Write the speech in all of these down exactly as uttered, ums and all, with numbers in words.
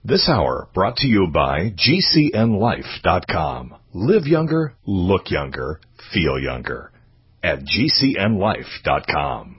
This hour brought to you by G C N Life dot com. Live younger, look younger, feel younger at G C N Life dot com.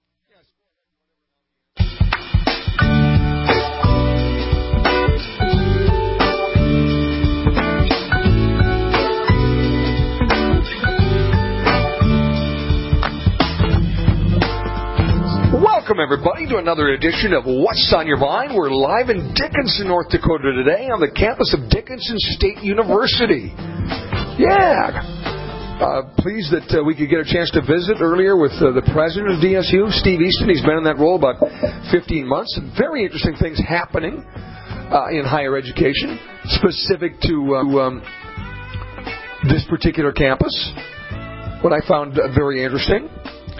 Welcome, everybody, to another edition of What's on Your Mind. We're live in Dickinson, North Dakota today on the campus of Dickinson State University. Yeah. Uh, pleased that uh, we could get a chance to visit earlier with uh, the president of D S U, Steve Easton. He's been in that role about fifteen months. Some very interesting things happening uh, in higher education, specific to uh, um, this particular campus. What I found uh, very interesting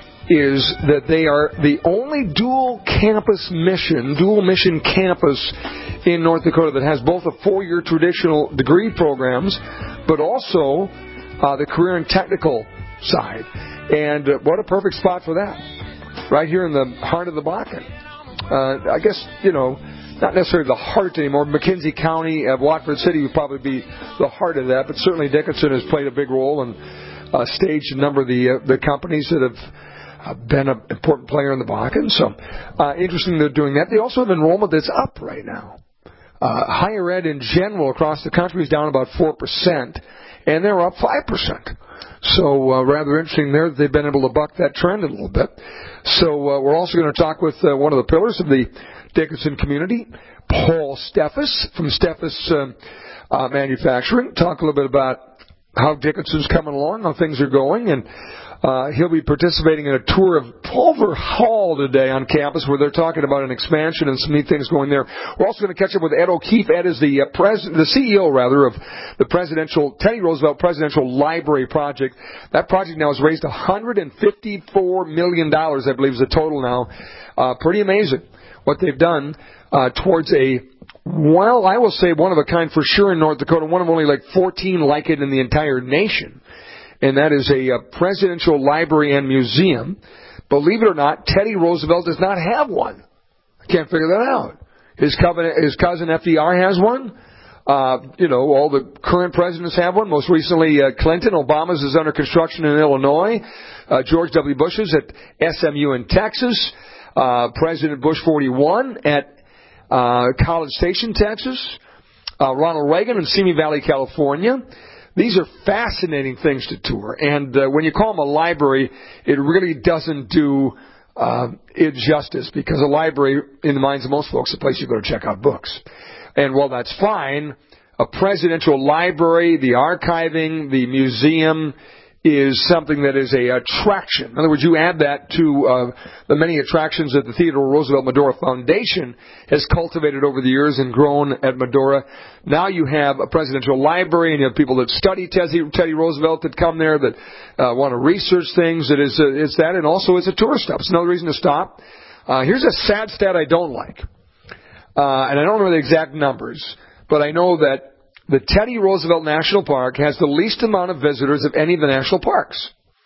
is that they are the only dual campus mission, dual mission campus in North Dakota that has both a four-year traditional degree programs, but also uh, the career and technical side. And uh, what a perfect spot for that, right here in the heart of the Bakken. Uh, I guess, you know, not necessarily the heart anymore. McKenzie County, uh, Watford City would probably be the heart of that, but certainly Dickinson has played a big role and uh, staged a number of the uh, the companies that have Uh, been an important player in the Bakken, so uh, interesting they're doing that. They also have enrollment that's up right now. Uh, higher ed in general across the country is down about four percent, and they're up five percent. So uh, rather interesting there that they've been able to buck that trend a little bit. So uh, we're also going to talk with uh, one of the pillars of the Dickinson community, Paul Steffes from Steffes uh, uh, Manufacturing. Talk a little bit about how Dickinson's coming along, how things are going, and Uh, he'll be participating in a tour of Pulver Hall today on campus where they're talking about an expansion and some neat things going there. We're also going to catch up with Ed O'Keefe. Ed is the uh, pres- the C E O, rather, of the presidential Teddy Roosevelt Presidential Library Project. That project now has raised one hundred fifty-four million dollars, I believe is the total now. Uh, pretty amazing what they've done uh, towards a, well, I will say one of a kind for sure in North Dakota, one of only like fourteen like it in the entire nation. And that is a, a presidential library and museum. Believe it or not, Teddy Roosevelt does not have one. I can't figure that out. His, covenant, his cousin F D R has one. Uh, you know, all the current presidents have one. Most recently, uh, Clinton. Obama's is under construction in Illinois. Uh, George W. Bush's at S M U in Texas. Uh, President Bush forty-one at uh, College Station, Texas. Uh, Ronald Reagan in Simi Valley, California. These are fascinating things to tour, and uh, when you call them a library, it really doesn't do uh, it justice, because a library, in the minds of most folks, is a place you go to check out books. And while that's fine, a presidential library, the archiving, the museum is something that is a attraction. In other words, you add that to uh, the many attractions that the Theodore Roosevelt Medora Foundation has cultivated over the years and grown at Medora. Now you have a presidential library, and you have people that study Teddy, Teddy Roosevelt that come there, that uh, want to research things. That is, uh, it's that, and also it's a tourist stop. It's another reason to stop. Uh, here's a sad stat I don't like, uh, and I don't know the exact numbers, but I know that the Teddy Roosevelt National Park has the least amount of visitors of any of the national parks.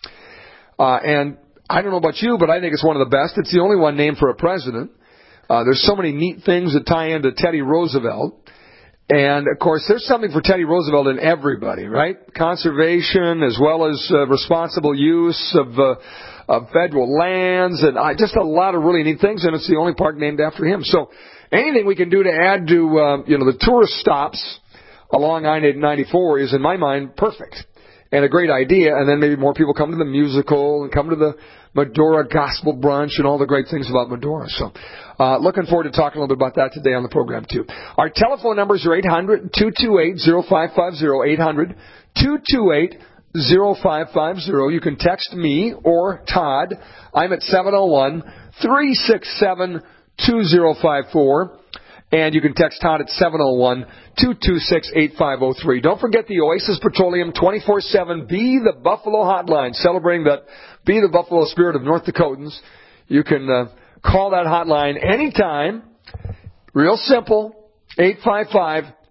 Uh, and I don't know about you, but I think it's one of the best. It's the only one named for a president. Uh, there's so many neat things that tie into Teddy Roosevelt. And, of course, there's something for Teddy Roosevelt in everybody, right? Conservation as well as uh, responsible use of, uh, of federal lands, and uh, just a lot of really neat things. And it's the only park named after him. So anything we can do to add to, uh, you know, the tourist stops along I ninety-four is, in my mind, perfect and a great idea. And then maybe more people come to the musical and come to the Medora Gospel Brunch and all the great things about Medora. So uh, looking forward to talking a little bit about that today on the program, too. Our telephone numbers are eight hundred, two two eight, zero five five zero, eight hundred, two two eight, zero five five zero. You can text me or Todd. I'm at seven oh one, three six seven, two oh five four. And you can text Todd at seven oh one, two two six, eight five oh three. Don't forget the Oasis Petroleum twenty-four seven Be the Buffalo hotline, celebrating that Be the Buffalo spirit of North Dakotans. You can uh, call that hotline anytime. Real simple, eight five five,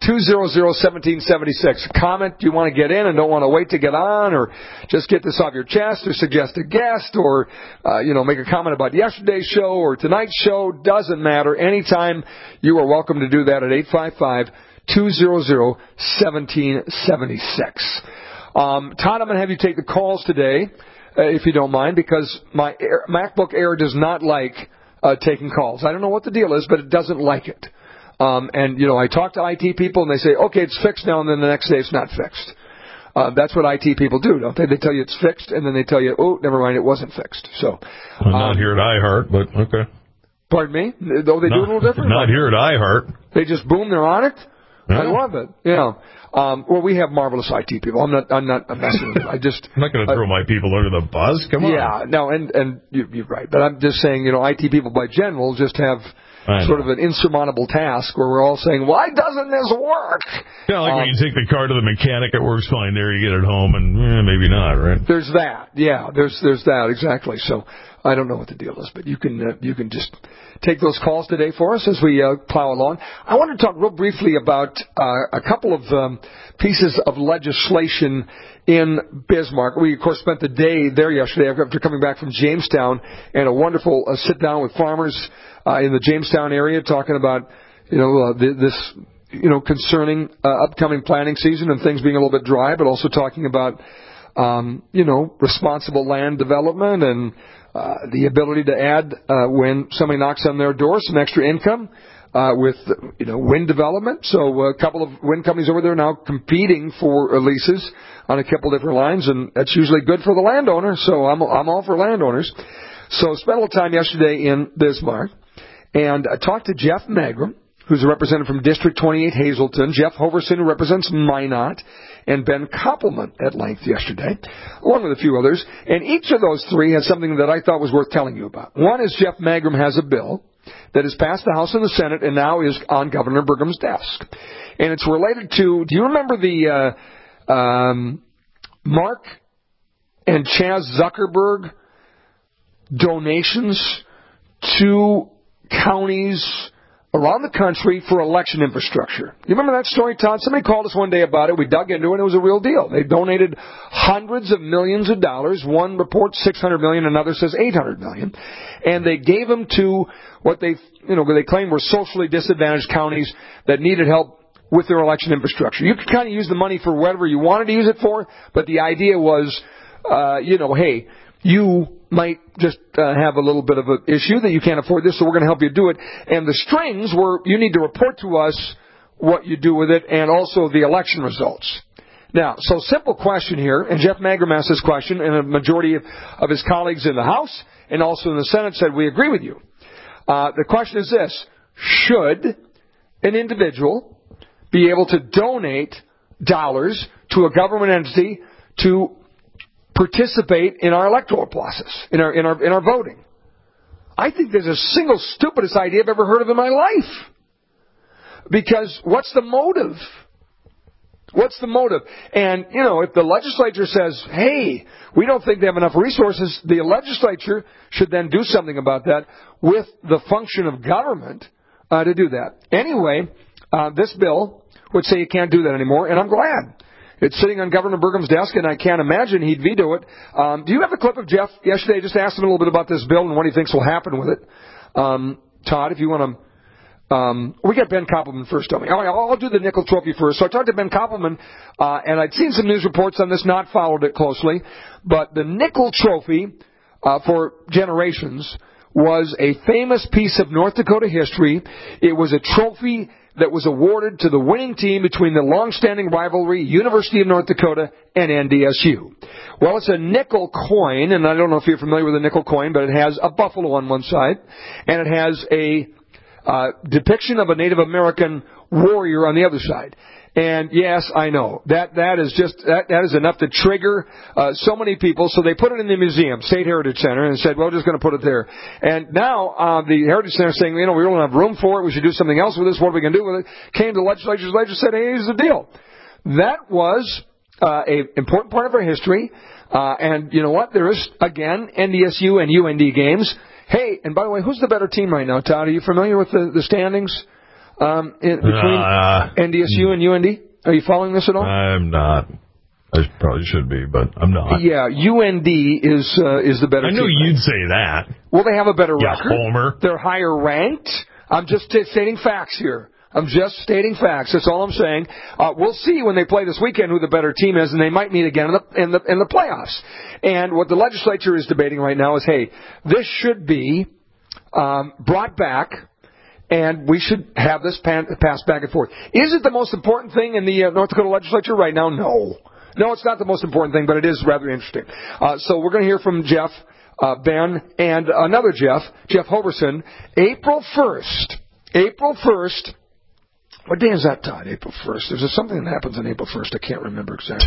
two hundred, seventeen seventy-six. A comment you want to get in and don't want to wait to get on, or just get this off your chest, or suggest a guest, or, uh, you know, make a comment about yesterday's show or tonight's show. Doesn't matter. Anytime you are welcome to do that at eight five five, two hundred, seventeen seventy-six. Um, Todd, I'm going to have you take the calls today, uh, if you don't mind, because my Air, MacBook Air does not like uh, taking calls. I don't know what the deal is, but it doesn't like it. Um, and, you know, I talk to I T people, and they say, okay, it's fixed now, and then the next day it's not fixed. Uh, that's what I T people do, don't they? They tell you it's fixed, and then they tell you, oh, never mind, it wasn't fixed. So, I'm not um, here at iHeart, but okay. Pardon me? Though they not, do a little different? Not here at iHeart. They just boom, they're on it? Yeah. I love it. Yeah. Um, well, we have marvelous I T people. I'm not, I'm not I'm messing with it. I just... I'm not going to throw uh, my people under the bus. Come on. Yeah, no, and, and you, you're right. But I'm just saying, you know, I T people by general just have sort of an insurmountable task where we're all saying, why doesn't this work? Yeah, like um, when you take the car to the mechanic, it works fine there. You get it home, and eh, maybe not, right? There's that. Yeah, there's there's that, exactly. So I don't know what the deal is, but you can uh, you can just take those calls today for us as we uh, plow along. I want to talk real briefly about uh, a couple of um, pieces of legislation in Bismarck. We, of course, spent the day there yesterday after coming back from Jamestown, and a wonderful uh, sit-down with farmers uh, in the Jamestown area talking about, you know, uh, this, you know, concerning uh, upcoming planting season and things being a little bit dry, but also talking about, um, you know, responsible land development and uh, the ability to add, uh, when somebody knocks on their door, some extra income. Uh, with, you know, wind development. So a couple of wind companies over there now competing for leases on a couple different lines, and that's usually good for the landowner. So I'm, I'm all for landowners. So spent a little time yesterday in Bismarck, and I talked to Jeff Magrum, who's a representative from District twenty-eight Hazleton, Jeff Hoverson, who represents Minot, and Ben Koppelman at length yesterday, along with a few others. And each of those three had something that I thought was worth telling you about. One is Jeff Magrum has a bill that has passed the House and the Senate and now is on Governor Burgum's desk. And it's related to, do you remember the uh, um, Mark and Chaz Zuckerberg donations to counties around the country for election infrastructure? You remember that story, Todd? Somebody called us one day about it. We dug into it, and it was a real deal. They donated hundreds of millions of dollars. One report six hundred million dollars, another says eight hundred million dollars. And they gave them to what they, you know, they claimed were socially disadvantaged counties that needed help with their election infrastructure. You could kind of use the money for whatever you wanted to use it for, but the idea was, uh, you know, hey, you might just uh, have a little bit of an issue that you can't afford this, so we're going to help you do it. And the strings were, you need to report to us what you do with it and also the election results. Now, so simple question here, and Jeff Magrum asked this question, and a majority of, of his colleagues in the House and also in the Senate said, we agree with you. Uh, the question is this: should an individual be able to donate dollars to a government entity to participate in our electoral process, in our in our in our voting? I think there's a single stupidest idea I've ever heard of in my life. Because what's the motive? What's the motive? And, you know, if the legislature says, hey, we don't think they have enough resources, the legislature should then do something about that with the function of government uh, to do that. Anyway, uh, this bill would say you can't do that anymore, and I'm glad. It's sitting on Governor Burgum's desk, and I can't imagine he'd veto it. Um, do you have a clip of Jeff yesterday? I just asked him a little bit about this bill and what he thinks will happen with it. Um, Todd, if you want to... Um, we got Ben Koppelman first, don't we? All right, I'll do the Nickel Trophy first. So I talked to Ben Koppelman, uh, and I'd seen some news reports on this, not followed it closely. But the Nickel Trophy, uh, for generations, was a famous piece of North Dakota history. It was a trophy that was awarded to the winning team between the long-standing rivalry, University of North Dakota and N D S U. Well, it's a nickel coin, and I don't know if you're familiar with a nickel coin, but it has a buffalo on one side, and it has a uh, depiction of a Native American warrior on the other side. And yes, I know that that is just that, that is enough to trigger uh, so many people. So they put it in the museum, State Heritage Center, and said, "Well, we're just going to put it there." And now uh, the Heritage Center is saying, "You know, we don't have room for it. We should do something else with this. What are we going to do with it?" Came to the legislature. The legislature said, "Hey, here's the deal." That was uh, a important part of our history. Uh, and you know what? There is again N D S U and U N D games. Hey, and by the way, who's the better team right now, Todd? Are you familiar with the, the standings? um, in, between Uh, N D S U and U N D? Are you following this at all? I'm not. I probably should be, but I'm not. Yeah, U N D is uh, is the better I knew team. you'd say that. Well, they have a better Yeah, record. Homer. They're higher ranked. I'm just t- stating facts here. I'm just stating facts. That's all I'm saying. Uh, we'll see when they play this weekend who the better team is, and they might meet again in the, in the in the playoffs. And what the legislature is debating right now is, hey, this should be um, brought back, and we should have this pan- passed back and forth. Is it the most important thing in the uh, North Dakota legislature right now? No. No, it's not the most important thing, but it is rather interesting. Uh, so we're going to hear from Jeff, uh, Ben, and another Jeff, Jeff Hoverson, April first. April first. What day is that, Todd? April first. There's something that happens on April first. I can't remember exactly.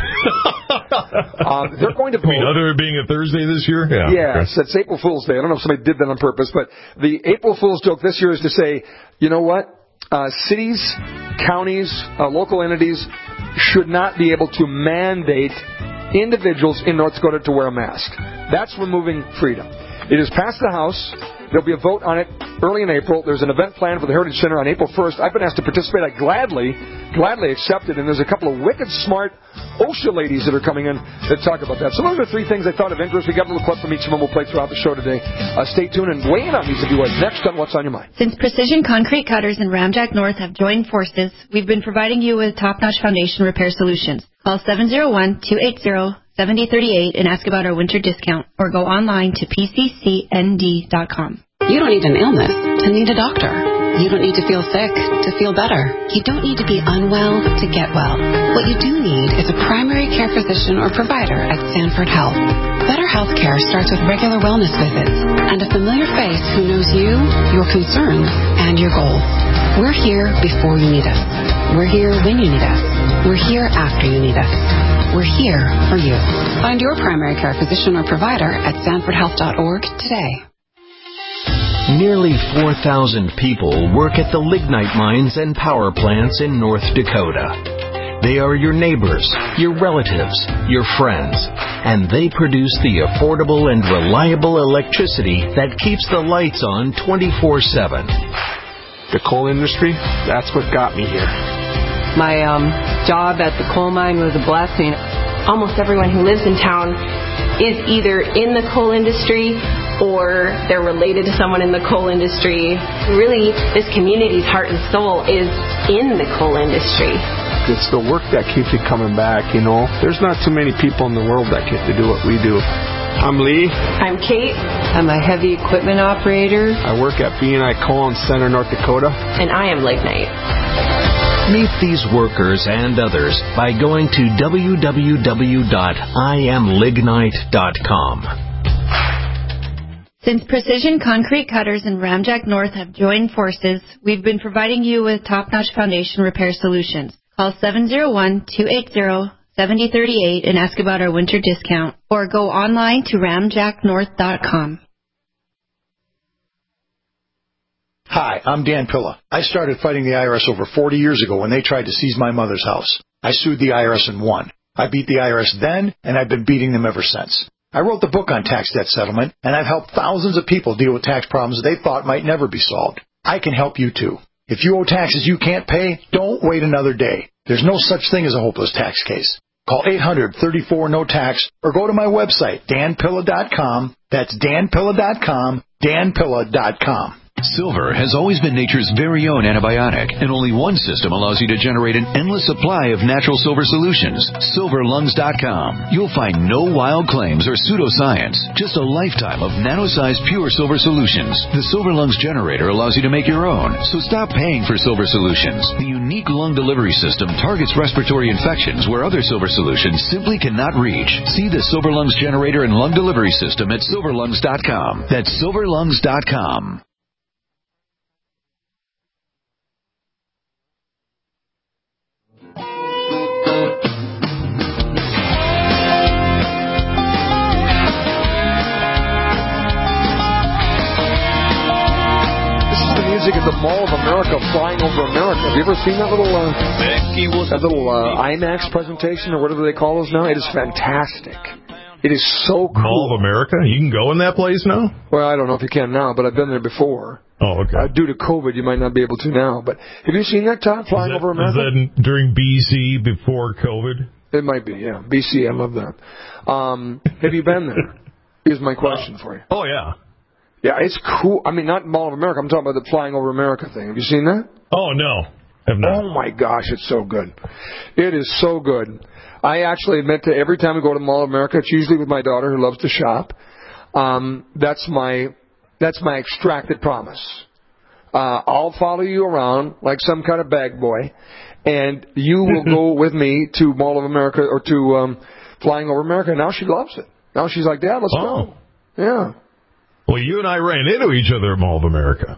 uh, they're going to vote. I mean, other than being a Thursday this year? Yeah. Yes, okay. It's April Fool's Day. I don't know if somebody did that on purpose, but the April Fool's joke this year is to say, you know what? Uh, cities, counties, uh, local entities should not be able to mandate individuals in North Dakota to wear a mask. That's removing freedom. It has passed the House. There'll be a vote on it early in April. There's an event planned for the Heritage Center on April first. I've been asked to participate. I gladly, gladly accepted. And there's a couple of wicked smart OSHA ladies that are coming in that talk about that. So those are three things I thought of interest. We got a little clip from each of them. We'll play throughout the show today. Uh, stay tuned and weigh in on these if you would. Next on What's on Your Mind. Since Precision Concrete Cutters and Ramjack North have joined forces, we've been providing you with top-notch foundation repair solutions. Call seven oh one, two eight zero, seven oh three eight and ask about our winter discount, or go online to p c c n d dot com. You don't need an illness to need a doctor. You don't need to feel sick to feel better. You don't need to be unwell to get well. What you do need is a primary care physician or provider at Sanford Health. Better health care starts with regular wellness visits and a familiar face who knows you, your concerns, and your goals. We're here before you need us. We're here when you need us. We're here after you need us. We're here for you. Find your primary care physician or provider at sanford health dot org today. Nearly four thousand people work at the lignite mines and power plants in North Dakota. They are your neighbors, your relatives, your friends, and they produce the affordable and reliable electricity that keeps the lights on twenty-four seven. The coal industry, that's what got me here. My um, job at the coal mine was a blessing. Almost everyone who lives in town is either in the coal industry or they're related to someone in the coal industry. Really, this community's heart and soul is in the coal industry. It's the work that keeps you coming back, you know. There's not too many people in the world that get to do what we do. I'm Lee. I'm Kate. I'm a heavy equipment operator. I work at B and I Coal in Center, North Dakota. And I am Lignite. Meet these workers and others by going to w w w dot i am lignite dot com. Since Precision Concrete Cutters and Ramjack North have joined forces, we've been providing you with top-notch foundation repair solutions. Call seven oh one, two eight zero, seven oh three eight and ask about our winter discount, or go online to ramjack north dot com. Hi, I'm Dan Pilla. I started fighting the I R S over forty years ago when they tried to seize my mother's house. I sued the I R S and won. I beat the I R S then, and I've been beating them ever since. I wrote the book on tax debt settlement, and I've helped thousands of people deal with tax problems they thought might never be solved. I can help you too. If you owe taxes you can't pay, don't wait another day. There's no such thing as a hopeless tax case. Call eight hundred, thirty-four, no tax or go to my website, dan pilla dot com. That's dan pilla dot com, dan pilla dot com. Silver has always been nature's very own antibiotic, and only one system allows you to generate an endless supply of natural silver solutions. silver lungs dot com. You'll find no wild claims or pseudoscience, just a lifetime of nano-sized pure silver solutions. The Silver Lungs generator allows you to make your own, so stop paying for silver solutions. The unique lung delivery system targets respiratory infections where other silver solutions simply cannot reach. See the Silver Lungs generator and lung delivery system at silver lungs dot com. That's silver lungs dot com. Music at the Mall of America, flying over America. Have you ever seen that little uh, that little uh, IMAX presentation or whatever they call those now? It is fantastic. It is so cool. Mall of America? You can go in that place now? Well, I don't know if you can now, but I've been there before. Oh, okay. Uh, due to COVID, you might not be able to now. But have you seen that, Todd, flying that, over America? Is that during B C, before COVID? It might be, yeah. B C, I love that. Um, have you been there? Here's my question uh, for you. Oh, yeah. Yeah, it's cool. I mean, not Mall of America. I'm talking about the flying over America thing. Have you seen that? Oh, no. Have not. Oh, my gosh, it's so good. It is so good. I actually admit to every time we go to Mall of America, it's usually with my daughter who loves to shop. Um, that's my that's my extracted promise. Uh, I'll follow you around like some kind of bag boy, and you will go with me to Mall of America or to um, Flying Over America. Now she loves it. Now she's like, Dad, let's oh. go. Yeah. Well, you and I ran into each other at Mall of America.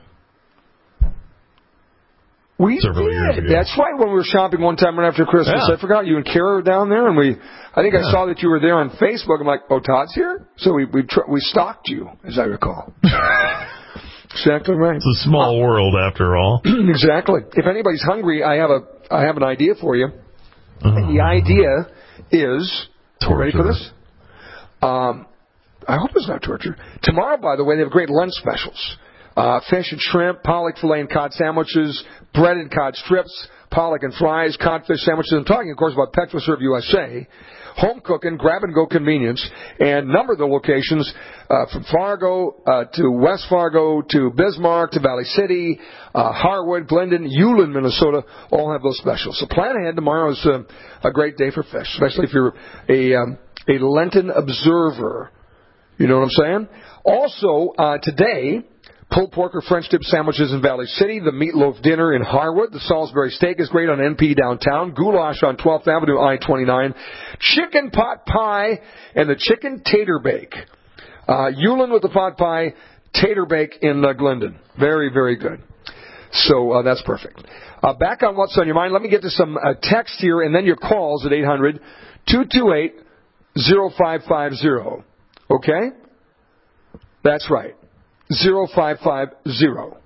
We Several did. Years ago. That's right. When we were shopping one time right after Christmas, yeah. I forgot you and Kara were down there, and we. I think yeah. I saw that you were there on Facebook. I'm like, oh, Todd's here. So we we tr- we stalked you, as I recall. Exactly right. It's a small uh, world, after all. Exactly. If anybody's hungry, I have a I have an idea for you. Oh. And the idea is. Torture. You ready for this? Um, I hope it's not torture. Tomorrow, by the way, they have great lunch specials. Uh, fish and shrimp, pollock fillet and cod sandwiches, breaded cod strips, pollock and fries, codfish sandwiches. I'm talking, of course, about PetroServe U S A. Home cooking, grab-and-go convenience, and number of the locations uh, from Fargo uh, to West Fargo to Bismarck to Valley City, uh, Harwood, Glendon, Ulen, Minnesota, all have those specials. So plan ahead. Tomorrow is uh, a great day for fish, especially if you're a, um, a Lenten observer. You know what I'm saying? Also, uh, today, pulled pork or French dip sandwiches in Valley City, the meatloaf dinner in Harwood, the Salisbury steak is great on N P downtown, goulash on twelfth Avenue, I twenty-nine, chicken pot pie, and the chicken tater bake. Uh, Ulen with the pot pie, tater bake in uh, Glendon. Very, very good. So uh, that's perfect. Uh, back on What's on Your Mind, let me get to some uh, text here and then your calls at eight hundred, two two eight, oh five five oh. Okay? That's right. zero five five zero.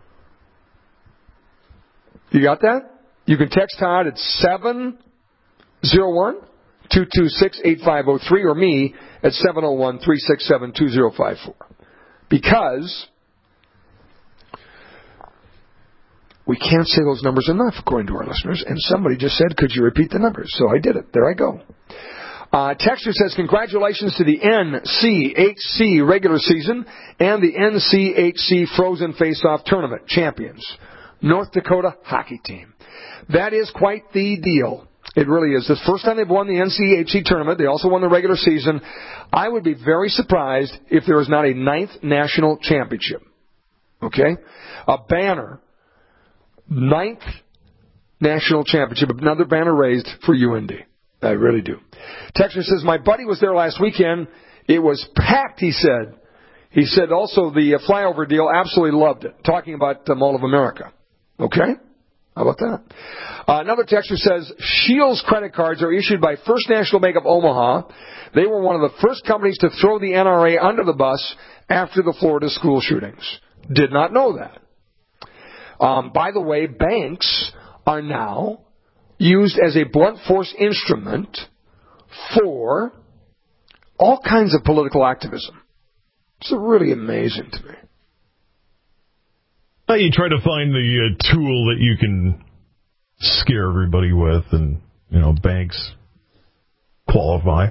You got that? You can text Todd at seven oh one, two two six, eight five oh three or me at seven oh one, three six seven, two oh five four. Because we can't say those numbers enough, according to our listeners, and somebody just said, could you repeat the numbers? So I did it. There I go. Uh, Texter says, congratulations to the N C H C regular season and the N C H C Frozen Face-Off Tournament champions, North Dakota hockey team. That is quite the deal. It really is. It's the first time they've won the N C H C tournament. They also won the regular season. I would be very surprised if there was not a ninth national championship. Okay? A banner. Ninth national championship. Another banner raised for U N D. I really do. Texter says, my buddy was there last weekend. It was packed, he said. He said also the uh, flyover deal, absolutely loved it. Talking about the Mall of America. Okay? How about that? Uh, another texter says, Shields credit cards are issued by First National Bank of Omaha. They were one of the first companies to throw the N R A under the bus after the Florida school shootings. Did not know that. Um, by the way, banks are now used as a blunt force instrument for all kinds of political activism. It's really amazing to me. Well, you try to find the uh, tool that you can scare everybody with, and, you know, banks qualify.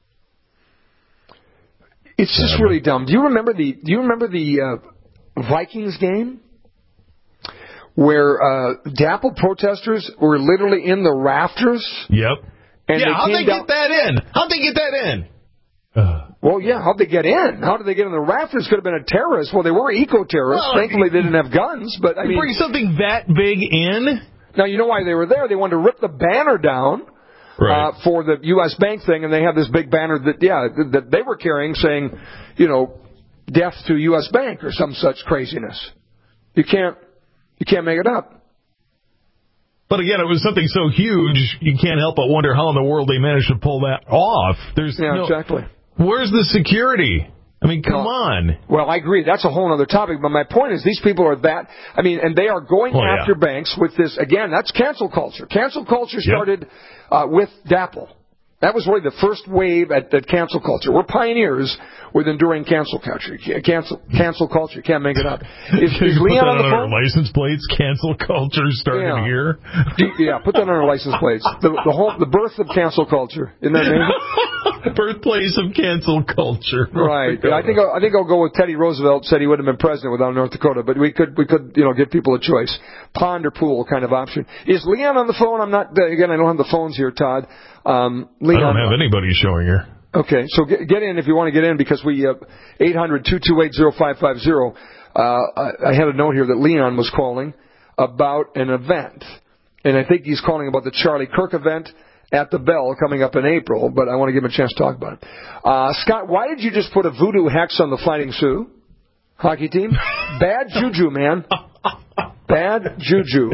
It's just um, really dumb. Do you remember the Do you remember the uh, Vikings game? Where uh, DAPL protesters were literally in the rafters. Yep. And yeah, they how'd came they down... get that in? How'd they get that in? Uh, well, yeah, how'd they get in? How did they get in the rafters? Could have been a terrorist. Well, they were eco-terrorists. Well, Thankfully, they didn't have guns. But I mean, bring something that big in? Now, you know why they were there? They wanted to rip the banner down right. uh, for the U S Bank thing, and they have this big banner that, yeah, that they were carrying saying, you know, death to U S Bank or some such craziness. You can't, you can't make it up. But again, it was something so huge, you can't help but wonder how in the world they managed to pull that off. There's yeah, no, exactly. Where's the security? I mean, come well, on. Well, I agree. That's a whole other topic. But my point is, these people are that. I mean, and they are going oh, after yeah. banks with this. Again, that's cancel culture. Cancel culture started yep. uh, with DAPL. That was really the first wave at, at cancel culture. We're pioneers with enduring cancel culture. Cancel cancel culture. Can't make it up. Is, is Leon on the on phone? Our license plates. Cancel culture starting yeah. here. Yeah, put that on our license plates. The, the whole the birth of cancel culture. Isn't that name? Birthplace of cancel culture. Right. I think I'll, I think I'll go with Teddy Roosevelt. Said he wouldn't have been president without North Dakota, but we could we could you know give people a choice, pond or pool kind of option. Is Leon on the phone? I'm not. Again, I don't have the phones here, Todd. Um, Leon, I don't have anybody showing here. Okay, so get, get in if you want to get in because we uh, eight hundred two two eight zero five five zero. Uh, I, I had a note here that Leon was calling about an event, and I think he's calling about the Charlie Kirk event at the Bell coming up in April, but I want to give him a chance to talk about it. Uh, Scott, why did you just put a voodoo hex on the Fighting Sioux hockey team? Bad juju, man. Bad juju.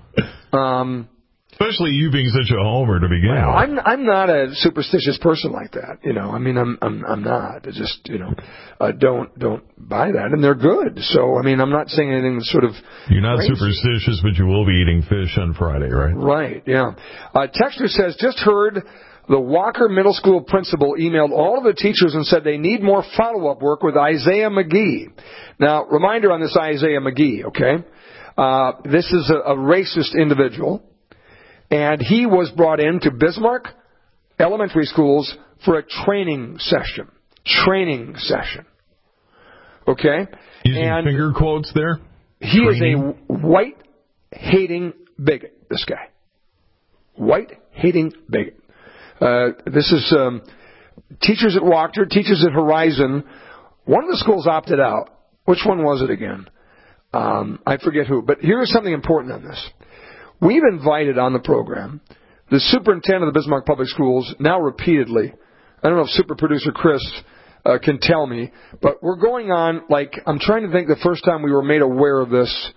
Um, Especially you being such a homer to begin well, with. I'm I'm not a superstitious person like that. You know, I mean, I'm I'm I'm not. I just you know, uh, don't don't buy that, and they're good. So I mean, I'm not saying anything that's sort of. You're not crazy. Superstitious, but you will be eating fish on Friday, right? Right. Yeah. Uh, Texter says just heard the Walker Middle School principal emailed all of the teachers and said they need more follow-up work with Isaiah McGee. Now, reminder on this Isaiah McGee. Okay, uh, this is a, a racist individual. And he was brought into Bismarck Elementary Schools for a training session. Training session. Okay? Using and finger quotes there? He training. is a white-hating bigot, this guy. White-hating bigot. Uh, this is um, teachers at Wachter, teachers at Horizon. One of the schools opted out. Which one was it again? Um, I forget who. But here is something important on this. We've invited on the program the superintendent of the Bismarck Public Schools, now repeatedly. I don't know if super producer Chris uh, can tell me, but we're going on, like, I'm trying to think the first time we were made aware of this,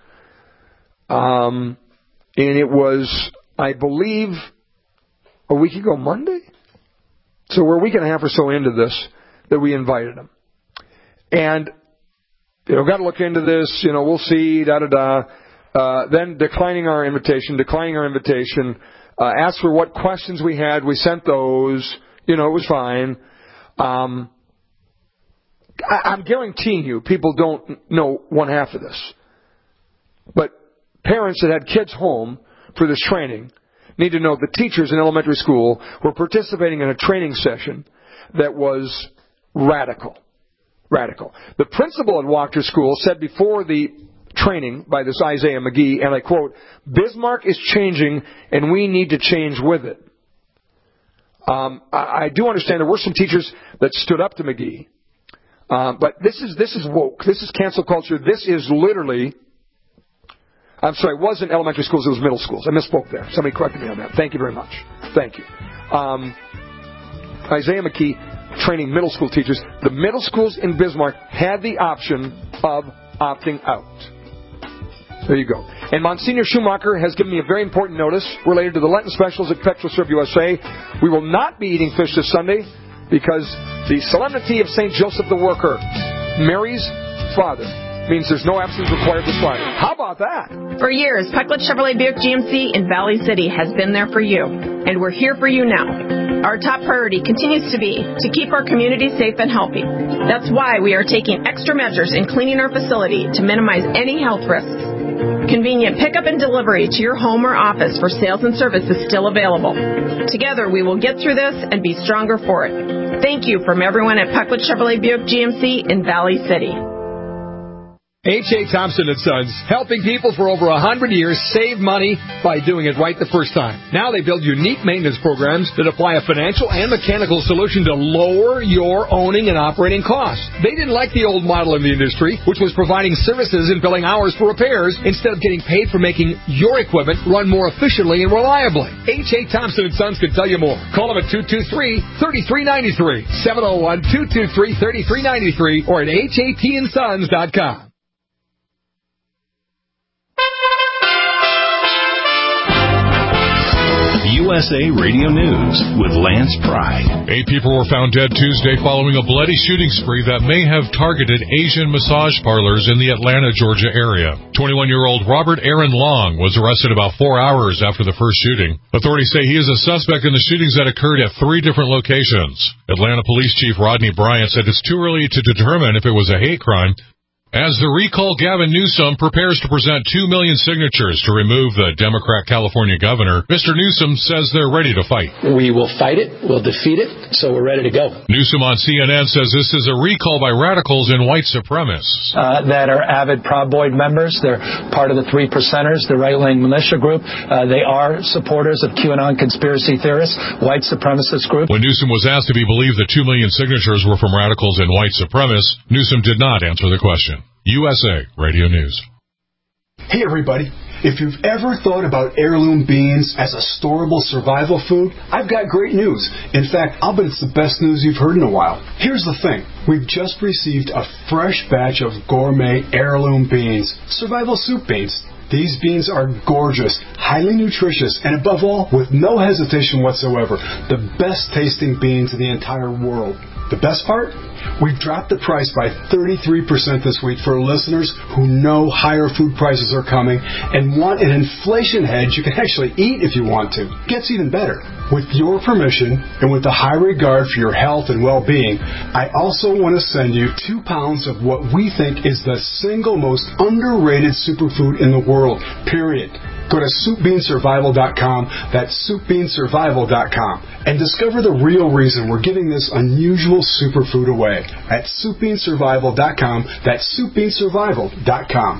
um, and it was, I believe, a week ago Monday? So we're a week and a half or so into this that we invited him. And, you know, got to look into this, you know, we'll see, da-da-da. Uh, then declining our invitation, declining our invitation, uh, asked for what questions we had. We sent those. You know, it was fine. Um, I, I'm guaranteeing you people don't know one half of this. But parents that had kids home for this training need to know the teachers in elementary school were participating in a training session that was radical. Radical. The principal at Wachter School said before the training by this Isaiah McGee, and I quote, Bismarck is changing and we need to change with it. Um, I, I do understand there were some teachers that stood up to McGee, uh, but this is this is woke. This is cancel culture. This is literally, I'm sorry, it wasn't elementary schools, it was middle schools. I misspoke there. Somebody corrected me on that. Thank you very much. Thank you. Um, Isaiah McGee training middle school teachers. The middle schools in Bismarck had the option of opting out. There you go. And Monsignor Schumacher has given me a very important notice related to the Lenten specials at PetroServe U S A. We will not be eating fish this Sunday because the solemnity of Saint Joseph the Worker, Mary's father, means there's no absence required this Friday. How about that? For years, Pecklet Chevrolet Buick G M C in Valley City has been there for you, and we're here for you now. Our top priority continues to be to keep our community safe and healthy. That's why we are taking extra measures in cleaning our facility to minimize any health risks. Convenient pickup and delivery to your home or office for sales and service is still available. Together, we will get through this and be stronger for it. Thank you from everyone at Pecklet Chevrolet Buick G M C in Valley City. H A. Thompson and Sons, helping people for over one hundred years save money by doing it right the first time. Now they build unique maintenance programs that apply a financial and mechanical solution to lower your owning and operating costs. They didn't like the old model in the industry, which was providing services and billing hours for repairs instead of getting paid for making your equipment run more efficiently and reliably. H A. Thompson and Sons can tell you more. Call them at two two three, three three nine three, seven oh one, two two three, three three nine three, or at H A T and sons dot com. U U S A Radio News with Lance Pry. Eight people were found dead Tuesday following a bloody shooting spree that may have targeted Asian massage parlors in the Atlanta, Georgia area. twenty-one-year-old Robert Aaron Long was arrested about four hours after the first shooting. Authorities say he is a suspect in the shootings that occurred at three different locations. Atlanta Police Chief Rodney Bryant said it's too early to determine if it was a hate crime. As the recall Gavin Newsom prepares to present two million signatures to remove the Democrat California governor, Mister Newsom says they're ready to fight. We will fight it, we'll defeat it, so we're ready to go. Newsom on C N N says this is a recall by radicals and white supremacists. Uh, that are avid Proud Boy members. They're part of the Three Percenters, the right-wing militia group. Uh, they are supporters of QAnon conspiracy theorists, white supremacist group. When Newsom was asked if he believed the two million signatures were from radicals and white supremacists, Newsom did not answer the question. U S A Radio News. Hey everybody, if you've ever thought about heirloom beans as a storable survival food, I've got great news. In fact, I'll bet it's the best news you've heard in a while. Here's the thing. We've just received a fresh batch of gourmet heirloom beans, survival soup beans. These beans are gorgeous, highly nutritious, and above all, with no hesitation whatsoever, the best tasting beans in the entire world. The best part? We've dropped the price by thirty-three percent this week for listeners who know higher food prices are coming and want an inflation hedge you can actually eat if you want to. Gets even better. With your permission and with the high regard for your health and well-being, I also want to send you two pounds of what we think is the single most underrated superfood in the world, period. Go to soup bean survival dot com, that's soup bean survival dot com, and discover the real reason we're giving this unusual superfood away at soup bean survival dot com, that's soup bean survival dot com.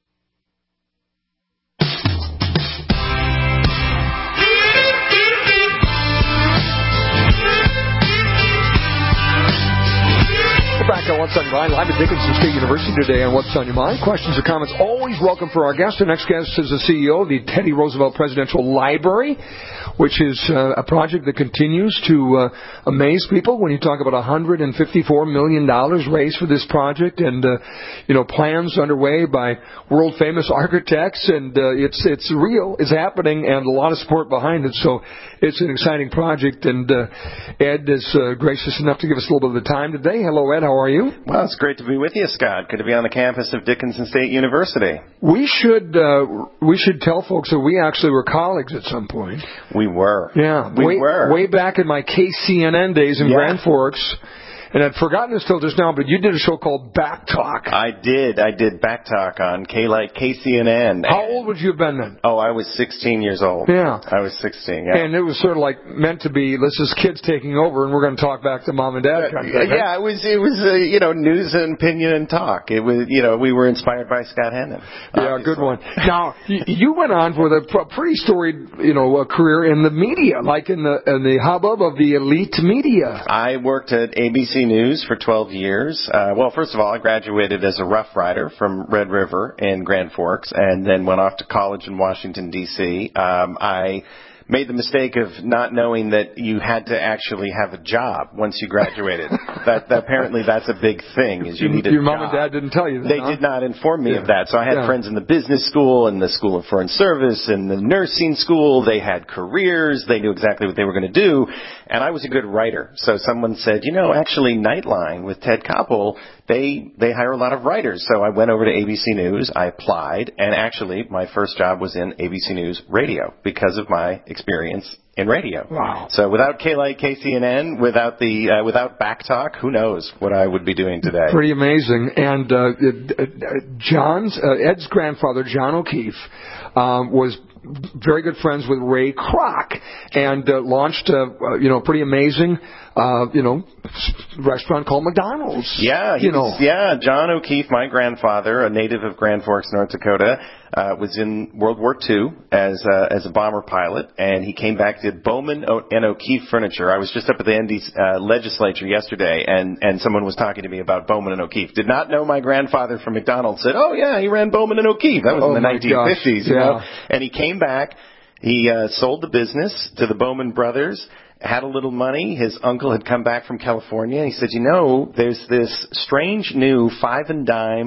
Back on What's on Your Mind, live at Dickinson State University today on What's on Your Mind. Questions or comments always welcome for our guest. Our next guest is the C E O of the Teddy Roosevelt Presidential Library, which is uh, a project that continues to uh, amaze people when you talk about one hundred fifty-four million dollars raised for this project and, uh, you know, plans underway by world-famous architects, and uh, it's it's real, it's happening, and a lot of support behind it. So it's an exciting project, and uh, Ed is uh, gracious enough to give us a little bit of the time today. Hello, Ed. How are you? Well, it's great to be with you, Scott. Good to be on the campus of Dickinson State University. We should uh, we should tell folks that we actually were colleagues at some point. We were. Yeah, we way, were. Way back in my K C N N days in yeah. Grand Forks. And I'd forgotten this till just now, but you did a show called Back Talk. I did. I did Back Talk on K-Like K C N N. How old would you have been then? Oh, I was sixteen years old. Yeah. I was sixteen, yeah. And it was sort of like meant to be, this is kids taking over, and we're going to talk back to mom and dad. Kind of thing, yeah, right? it was, it was uh, you know, news and opinion and talk. It was, you know, we were inspired by Scott Hennon. Yeah, obviously. Good one. Now, you went on for a pretty storied, you know, career in the media, like in the, in the hubbub of the elite media. I worked at A B C News for twelve years. Uh, well, first of all, I graduated as a Rough Rider from Red River in Grand Forks and then went off to college in Washington, D C Um, I made the mistake of not knowing that you had to actually have a job once you graduated. that, that apparently that's a big thing, is you needed Your a mom job. and dad didn't tell you that, They huh? did not inform me yeah. of that. So I had yeah. friends in the business school and the School of Foreign Service and the nursing school. They had careers. They knew exactly what they were going to do. And I was a good writer. So someone said, you know, actually Nightline with Ted Koppel, they they hire a lot of writers. So I went over to A B C News. I applied. And actually, my first job was in A B C News Radio because of my experience in radio. Wow. So without K-Like K C N N, without the uh, without Back Talk, who knows what I would be doing today. Pretty amazing. And uh, uh, John's uh, Ed's grandfather, John O'Keefe, um, was very good friends with Ray Kroc and uh, launched a uh, you know pretty amazing uh, you know restaurant called McDonald's. Yeah, you know. Was, yeah, John O'Keefe, my grandfather, a native of Grand Forks, North Dakota, uh, was in World War Two as uh, as a bomber pilot, and he came back to Bowman and O'Keefe Furniture. I was just up at the N D uh, legislature yesterday, and and someone was talking to me about Bowman and O'Keefe. Did not know my grandfather from McDonald's. Said, oh yeah, he ran Bowman and O'Keefe. That was oh in the nineteen fifties, you yeah. know. And he came back. He uh, sold the business to the Bowman brothers. Had a little money. His uncle had come back from California. He said, you know, there's this strange new five and dime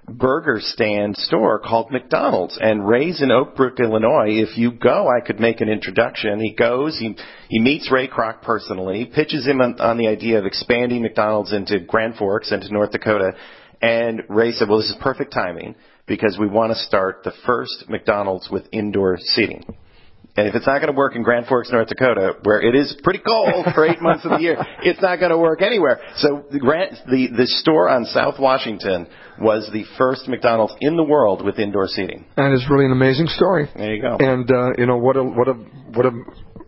burger stand store called McDonald's. And Ray's in Oak Brook, Illinois. If you go, I could make an introduction. He goes, he he meets Ray Kroc personally, pitches him on, on the idea of expanding McDonald's into Grand Forks, into North Dakota. And Ray said, well, this is perfect timing because we want to start the first McDonald's with indoor seating. And if it's not going to work in Grand Forks, North Dakota, where it is pretty cold for eight months of the year, it's not going to work anywhere. So the, Grant, the the store on South Washington was the first McDonald's in the world with indoor seating. And it's really an amazing story. There you go. And uh, you know what a what a what a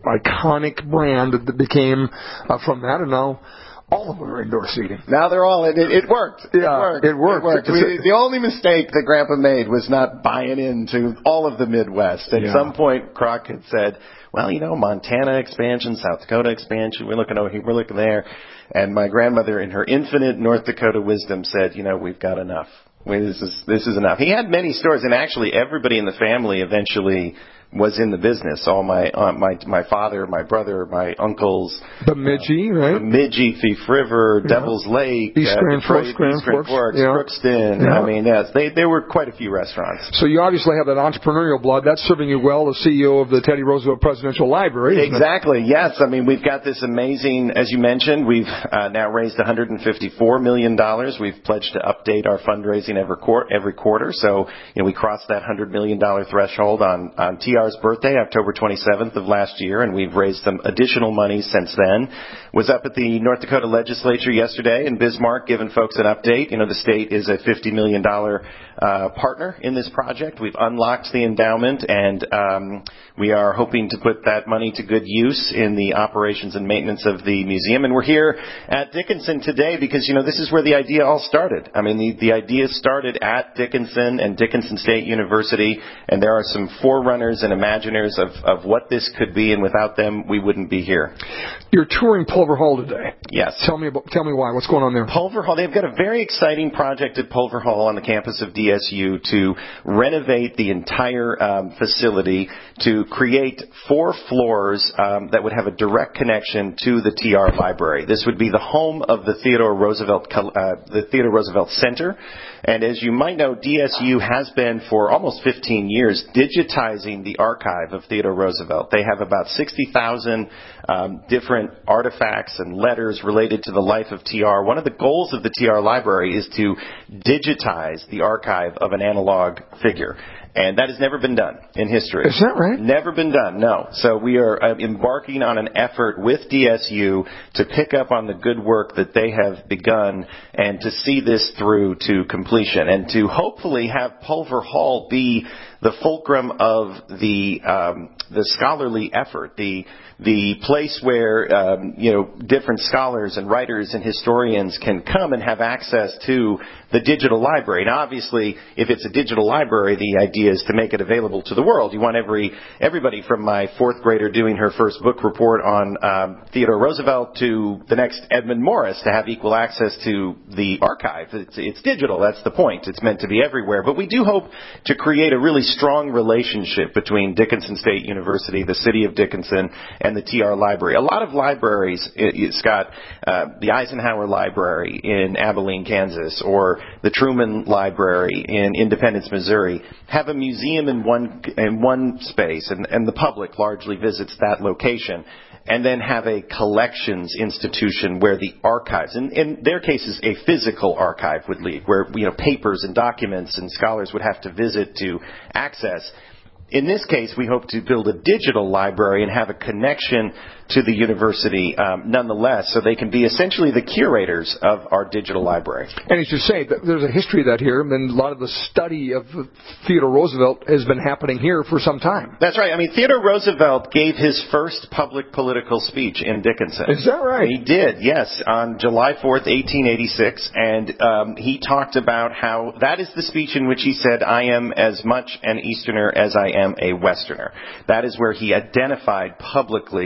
iconic brand that became uh, from that, and now all of them are indoor seating. Now they're all in. It, it worked. Yeah, it worked. It worked. It worked. We, the only mistake that Grandpa made was not buying into all of the Midwest. At yeah. some point, Kroc had said, well, you know, Montana expansion, South Dakota expansion, we're looking over here, we're looking there. And my grandmother, in her infinite North Dakota wisdom, said, you know, we've got enough. This is, this is enough. He had many stores, and actually everybody in the family eventually was in the business. All my uh, my my father, my brother, my uncles. Bemidji, uh, right? Bemidji, Thief River, yeah. Devil's Lake, East Grand uh, Forks, Grand East Grand Forks, Forks yeah. Crookston. Yeah. I mean, yes, they there were quite a few restaurants. So you obviously have that entrepreneurial blood. That's serving you well as C E O of the Teddy Roosevelt Presidential Library. Exactly. It? Yes. I mean, we've got this amazing, as you mentioned, we've uh, now raised one hundred fifty-four million dollars. We've pledged to update our fundraising every quarter. Every quarter. So, you know, we crossed that one hundred million dollars threshold on, on T R's birthday, October twenty-seventh of last year, and we've raised some additional money since then. Was up at the North Dakota legislature yesterday in Bismarck giving folks an update. You know, the state is a fifty million dollars uh, partner in this project. We've unlocked the endowment, and um, we are hoping to put that money to good use in the operations and maintenance of the museum. And we're here at Dickinson today because, you know, this is where the idea all started. I mean, the, the idea started at Dickinson and Dickinson State University, and there are some forerunners and imaginers of, of what this could be, and without them, we wouldn't be here. You're touring Pulver Hall today. Yes. Tell me about, tell me why. What's going on there? Pulver Hall, they've got a very exciting project at Pulver Hall on the campus of D S U to renovate the entire um, facility to create four floors um, that would have a direct connection to the T R Library. This would be the home of the Theodore Roosevelt, uh, the Theodore Roosevelt Center. And as you might know, D S U has been for almost fifteen years digitizing the archive of Theodore Roosevelt. They have about sixty thousand um, different artifacts and letters related to the life of T R. One of the goals of the T R Library is to digitize the archive of an analog figure. And that has never been done in history. Is that right? Never been done, no. So we are uh, embarking on an effort with D S U to pick up on the good work that they have begun and to see this through to completion and to hopefully have Pulver Hall be the fulcrum of the um, the scholarly effort, the the place where um, you know different scholars and writers and historians can come and have access to the digital library. Now, obviously, if it's a digital library, the idea is to make it available to the world. You want every everybody from my fourth grader doing her first book report on um, Theodore Roosevelt to the next Edmund Morris to have equal access to the archive. It's, it's digital. That's the point. It's meant to be everywhere. But we do hope to create a really strong relationship between Dickinson State University, the city of Dickinson, and the T R Library. A lot of libraries, it's got uh, the Eisenhower Library in Abilene, Kansas, or the Truman Library in Independence, Missouri, have a museum in one in one space, and, and the public largely visits that location, and then have a collections institution where the archives, in, in their cases, a physical archive would lead, where you know papers and documents and scholars would have to visit to access. In this case, we hope to build a digital library and have a connection to the university um, nonetheless, so they can be essentially the curators of our digital library. And as you say, there's a history of that here, and a lot of the study of Theodore Roosevelt has been happening here for some time. That's right. I mean, Theodore Roosevelt gave his first public political speech in Dickinson. Is that right? He did, yes, on July fourth, eighteen eighty-six, and um, he talked about how that is the speech in which he said, "I am as much an Easterner as I am a Westerner." That is where he identified publicly as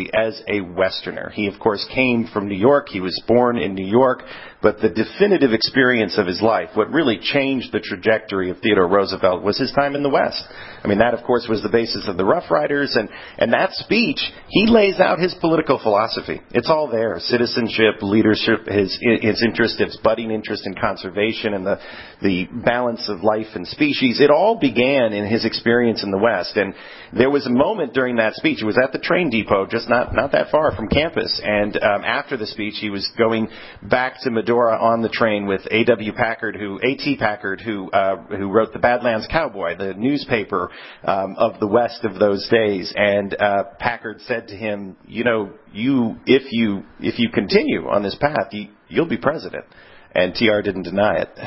a Westerner. He, of course, came from New York. He was born in New York. But the definitive experience of his life, what really changed the trajectory of Theodore Roosevelt, was his time in the West. I mean, that, of course, was the basis of the Rough Riders. And, and that speech, he lays out his political philosophy. It's all there. Citizenship, leadership, his, his interest, his budding interest in conservation and the, the balance of life and species. It all began in his experience in the West. And there was a moment during that speech, it was at the train depot, just not, not that far from campus. And um, after the speech, he was going back to Medora on the train with A W Packard, who A T Packard, who uh, who wrote the Badlands Cowboy, the newspaper um, of the West of those days. And uh, Packard said to him, "You know, you if you if you continue on this path, you, you'll be president." And T R didn't deny it.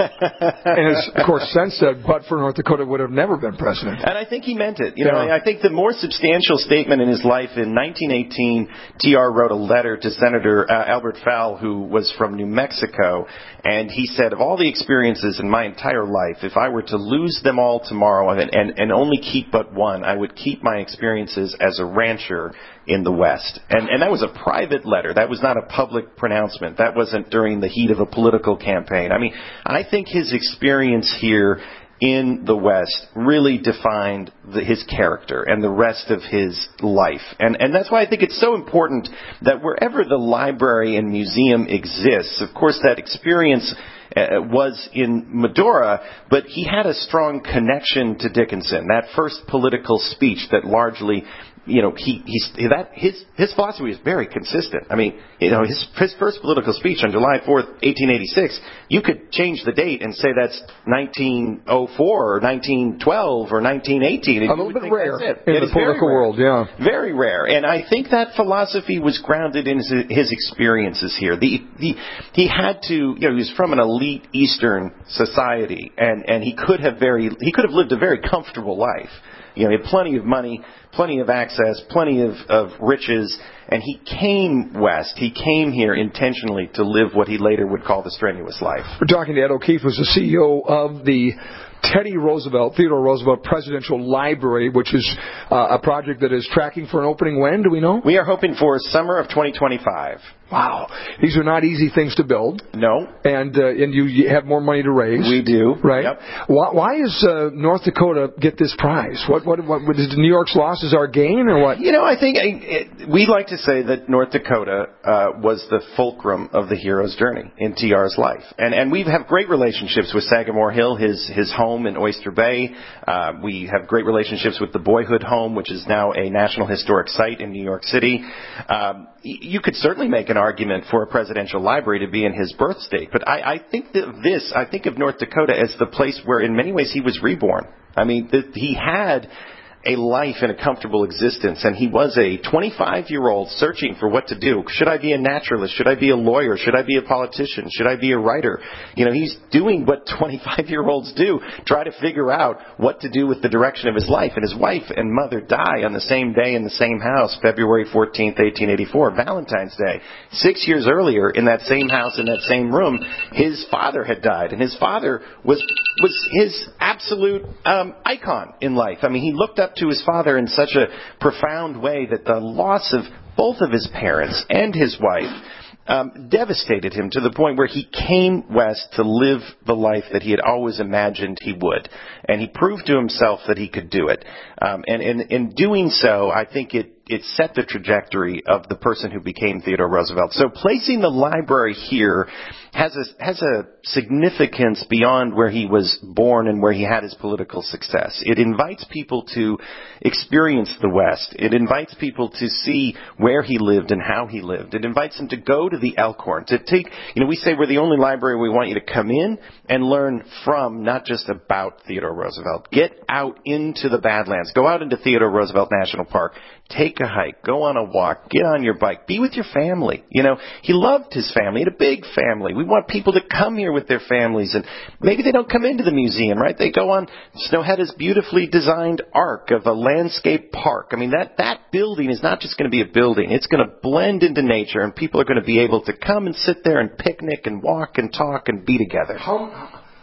And has, of course, since said, but for North Dakota would have never been president. And I think he meant it. You know, yeah. I think the more substantial statement in his life, in nineteen eighteen, T R wrote a letter to Senator uh, Albert Fowle, who was from New Mexico, and he said, of all the experiences in my entire life, if I were to lose them all tomorrow and, and, and only keep but one, I would keep my experiences as a rancher in the West. And, and that was a private letter. That was not a public pronouncement. That wasn't during the heat of a political campaign. I mean, I think his experience here in the West really defined the, his character and the rest of his life. And, and that's why I think it's so important that wherever the library and museum exists, of course that experience Uh, was in Medora, but he had a strong connection to Dickinson. That first political speech that largely, you know, he, he that his his philosophy is very consistent. I mean, you know, his his first political speech on July fourth, eighteen eighty-six, you could change the date and say that's nineteen oh four or nineteen twelve or nineteen eighteen. A little bit rare in it the political world, yeah. Very rare. And I think that philosophy was grounded in his, his experiences here. The, the he had to, you know, he was from an elite Eastern society, and, and he could have very he could have lived a very comfortable life. You know, he had plenty of money, plenty of access, plenty of, of riches, and he came west. He came here intentionally to live what he later would call the strenuous life. We're talking to Ed O'Keefe, who's the C E O of the Teddy Roosevelt, Theodore Roosevelt Presidential Library, which is uh, a project that is tracking for an opening when, do we know? We are hoping for summer of twenty twenty-five. Wow. These are not easy things to build. No. And uh, and you, you have more money to raise. We do. Right. Yep. Why, why is uh, North Dakota get this prize? What, what, what, what is New York's loss is our gain, or what? You know, I think it, we like to say that North Dakota uh, was the fulcrum of the hero's journey in T R's life. And and we have great relationships with Sagamore Hill, his, his home in Oyster Bay. Uh, we have great relationships with the Boyhood Home, which is now a National Historic Site in New York City. Um, you could certainly make an argument for a presidential library to be in his birth state. But I, I think that this, I think of North Dakota as the place where in many ways he was reborn. I mean, the, he had a life and a comfortable existence, and he was a twenty-five-year-old searching for what to do. Should I be a naturalist? Should I be a lawyer? Should I be a politician? Should I be a writer? You know, he's doing what twenty-five-year-olds do, try to figure out what to do with the direction of his life. And his wife and mother die on the same day in the same house, February fourteenth, eighteen eighty-four, Valentine's Day. Six years earlier, in that same house, in that same room, his father had died, and his father was was his absolute um, icon in life. I mean, he looked up to his father in such a profound way that the loss of both of his parents and his wife um, devastated him to the point where he came west to live the life that he had always imagined he would. And he proved to himself that he could do it. Um, and in, in doing so, I think it it set the trajectory of the person who became Theodore Roosevelt. So placing the library here has a, has a significance beyond where he was born and where he had his political success. It invites people to experience the West. It invites people to see where he lived and how he lived. It invites them to go to the Elkhorn, to take, you know, we say we're the only library we want you to come in and learn from, not just about Theodore Roosevelt. Get out into the Badlands. Go out into Theodore Roosevelt National Park. Take a hike, go on a walk, get on your bike, be with your family. You know, he loved his family, he had a big family. We want people to come here with their families, and maybe they don't come into the museum, right? They go on Snowhetta's beautifully designed arc of a landscape park. I mean, that, that building is not just going to be a building. It's going to blend into nature, and people are going to be able to come and sit there and picnic and walk and talk and be together. How,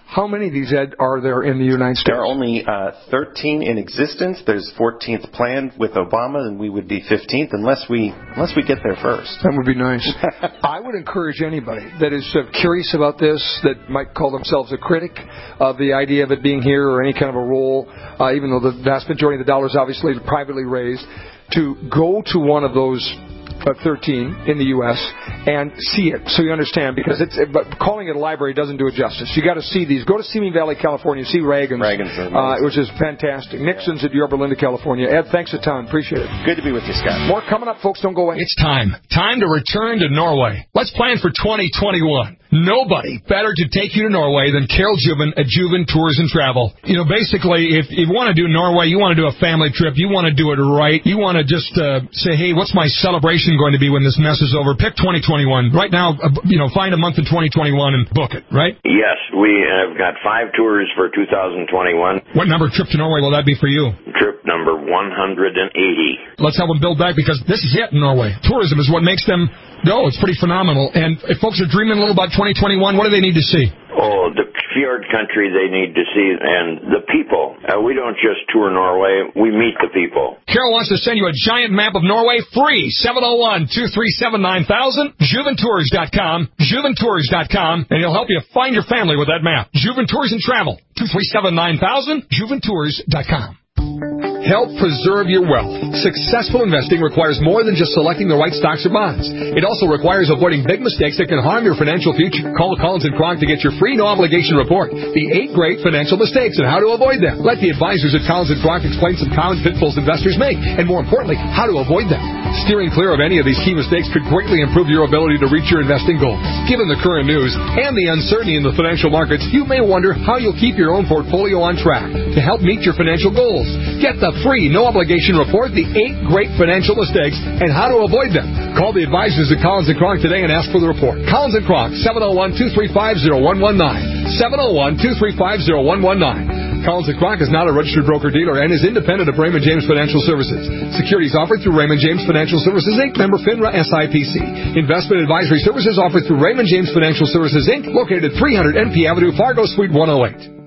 How many of these, Ed, are there in the United States? There are only uh, thirteen in existence. There's fourteenth planned with Obama, and we would be fifteenth unless we unless we get there first. That would be nice. I would encourage anybody that is uh, curious about this, that might call themselves a critic of the idea of it being here or any kind of a role, uh, even though the vast majority of the dollars obviously privately raised, to go to one of those Uh, thirteen in the U S and see it, so you understand, because it's but calling it a library doesn't do it justice. You got to see these. Go to Simi Valley, California, see Reagan's, Reagan's uh, which is fantastic. Nixon's at Yorba Linda, California. Ed, thanks a ton. Appreciate it. Good to be with you, Scott. More coming up, folks. Don't go away. It's time. Time to return to Norway. Let's plan for twenty twenty-one. Nobody better to take you to Norway than Carol Juven at Juven Tours and Travel. You know, basically, if you want to do Norway, you want to do a family trip, you want to do it right, you want to just uh, say, hey, what's my celebration going to be when this mess is over? Pick twenty twenty-one. Right now, uh, you know, find a month in twenty twenty-one and book it, right? Yes, we have got five tours for two thousand twenty-one. What number trip to Norway will that be for you? Trip number one hundred eighty. Let's help them build back, because this is it in Norway. Tourism is what makes them go. It's pretty phenomenal. And if folks are dreaming a little about twenty twenty-one, what do they need to see? Oh, the fjord country they need to see, and the people. Uh, we don't just tour Norway, we meet the people. Carol wants to send you a giant map of Norway free. seven oh one, two three seven, nine thousand, juven tours dot com, juven tours dot com, and he'll help you find your family with that map. Juven Tours and Travel, two three seven, nine thousand, juven tours dot com. Help preserve your wealth. Successful investing requires more than just selecting the right stocks or bonds. It also requires avoiding big mistakes that can harm your financial future. Call Collins and Kronk to get your free no-obligation report, The Eight Great Financial Mistakes and How to Avoid Them. Let the advisors at Collins and Kronk explain some common pitfalls investors make, and more importantly, how to avoid them. Steering clear of any of these key mistakes could greatly improve your ability to reach your investing goals. Given the current news and the uncertainty in the financial markets, you may wonder how you'll keep your own portfolio on track to help meet your financial goals. Get the free no-obligation report, The Eight Great Financial Mistakes and How to Avoid Them. Call the advisors at Collins and Kronk today and ask for the report. Collins and Kronk, seven oh one, two three five, oh one one nine. seven oh one, two three five, oh one one nine. Collins and Kronk is not a registered broker-dealer and is independent of Raymond James Financial Services. Securities offered through Raymond James Financial Services, Incorporated, member FINRA S I P C. Investment advisory services offered through Raymond James Financial Services, Incorporated, located at three hundred N P Avenue, Fargo, Suite one oh eight.